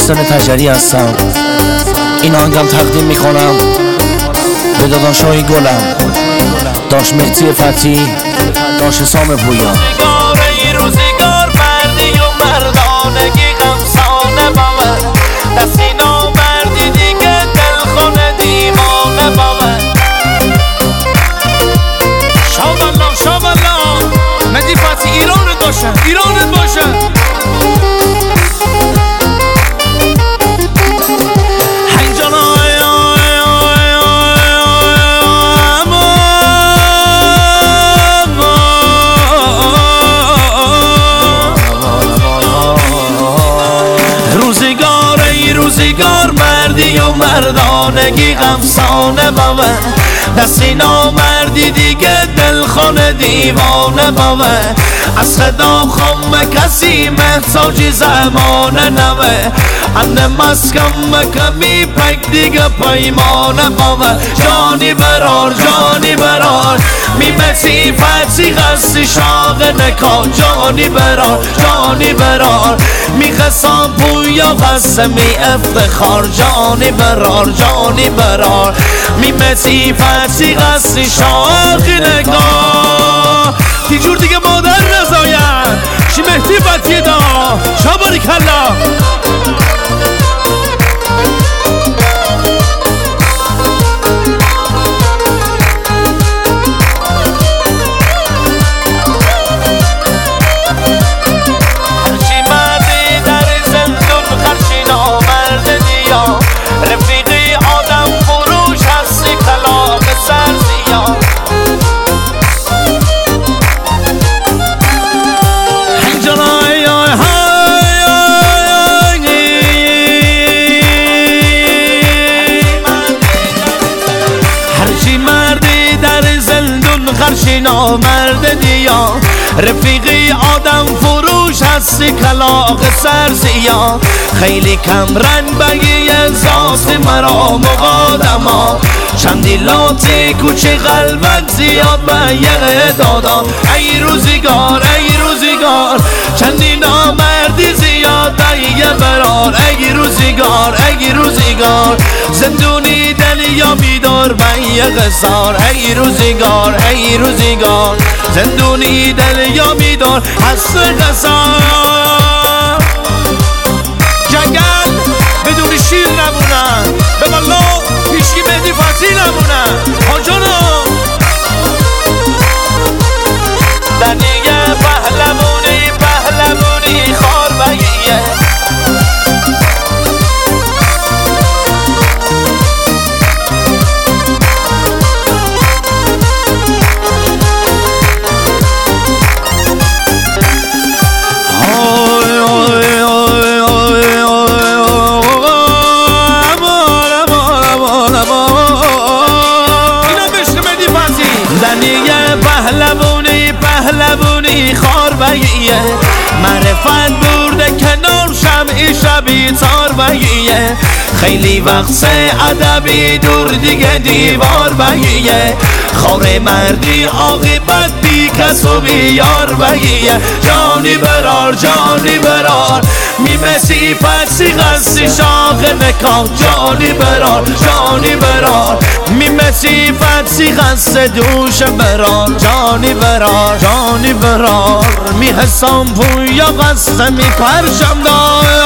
محسن تجری هستم. این آهنگم تقدیم میکنم به داداشای گلم، داش مهدی فتی، داش سام پویا. روزگار مردی و مردانگی غمسانه باور، دستی نامردی دیگه دلخونه دیوانه باور. شابالله شابالله مهدی فتی، ایرانت باشه ایرانت باشه. روزگار مردی و مردانگی غمسانه باور، دستی نامردی دیگه دلخونه دیوانه باور. از خدا خم کسی محتاجی زمانه نوه، انه مسکم مکمی پک دیگه پیمانه باور. جانی برار جانی برار میمتی فتی غصی شاق نکا. جانی برار جانی برار میخسام پویا قسمی افتخار. جانی برار جانی برار میمتی فتی غصی شاق نکا. تیجور دیگه مادر رضایت چی مهدی فتی دا شاباری کلا. مرد دیا رفیقی آدم فروش هستی کلاغ سرزیا. خیلی کم رنگ بگی ذات مرا مقادما، چندی لاتی کوچه قلبت زیاد بیه دادا. ای روزگار ای روزگار چندی نامردی زیاد بیه برار. ای روزگار ای روزگار زندونی دل یا بیدار بیه قصار. ای روزگار ای روزگار زندونی دل یا بیدار هست قصار. جنگل بدون شیر نمونن، به والا پیشکی مهدی فتی نمونن. آجانا دنیه پهلوونی پهلوونی خار بگیه. پهلوونی پهلوونی خار بگیه. معرفت برده کنار شمعی شبی تار بگیه. خیلی وقت ادبی دور دیگه دیوار بگیه. خور مردی عاقبت بی کس و بی یار بگیه. جانی برار جانی برار میمسی فتی غصی شاق نکاح. جانی برار جانی برار میمسی فتی غص دوش برار. جانی برار جانی برار میحسام پویا قصه میپرشم دار.